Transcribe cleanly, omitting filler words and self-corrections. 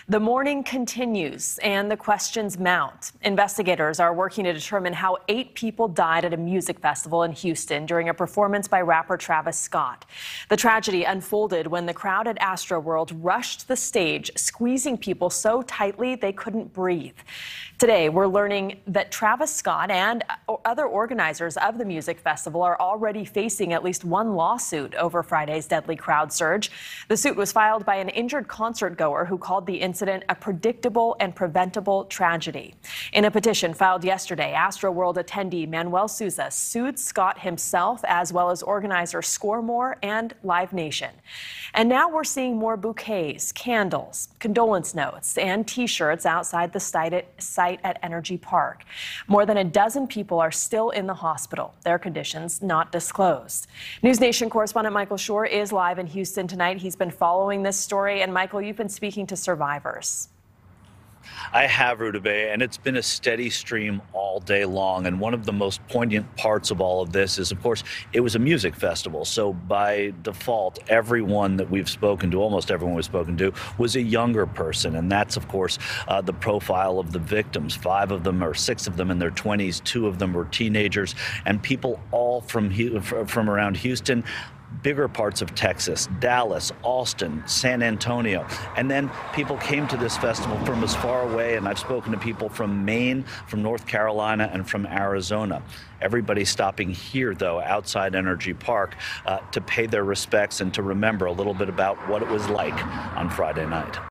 The mourning continues and the questions mount. Investigators are working to determine how 8 people died at a music festival in Houston during a performance by rapper Travis Scott. The tragedy unfolded when the crowd at Astroworld rushed the stage, squeezing people so tightly they couldn't breathe. Today, we're learning that Travis Scott and other organizers of the music festival are already facing at least one lawsuit over Friday's deadly crowd surge. The suit was filed by an injured concert goer who called the incident a predictable and preventable tragedy. In a petition filed yesterday, Astroworld attendee Manuel Souza sued Scott himself as well as organizer Score More and Live Nation. And now we're seeing more bouquets, candles, condolence notes, and T-shirts outside the site at Energy Park. More than a dozen people are still in the hospital, their conditions not disclosed. News Nation correspondent Michael Shore is live in Houston tonight. He's been following this story. And Michael, you've been speaking to survivors. I have, Rudabeh, and it's been a steady stream all day long. And one of the most poignant parts of all of this is, of course, it was a music festival. So by default, everyone that we've spoken to, almost everyone we've spoken to, was a younger person. And that's, of course, the profile of the victims. 5 of them or 6 of them in their 20s, 2 of them were teenagers, and people all from around Houston, bigger parts of Texas, Dallas, Austin, San Antonio. And then people came to this festival from as far away, and I've spoken to people from Maine, from North Carolina, and from Arizona. Everybody stopping here, though, outside Energy Park, to pay their respects and to remember a little bit about what it was like on Friday night.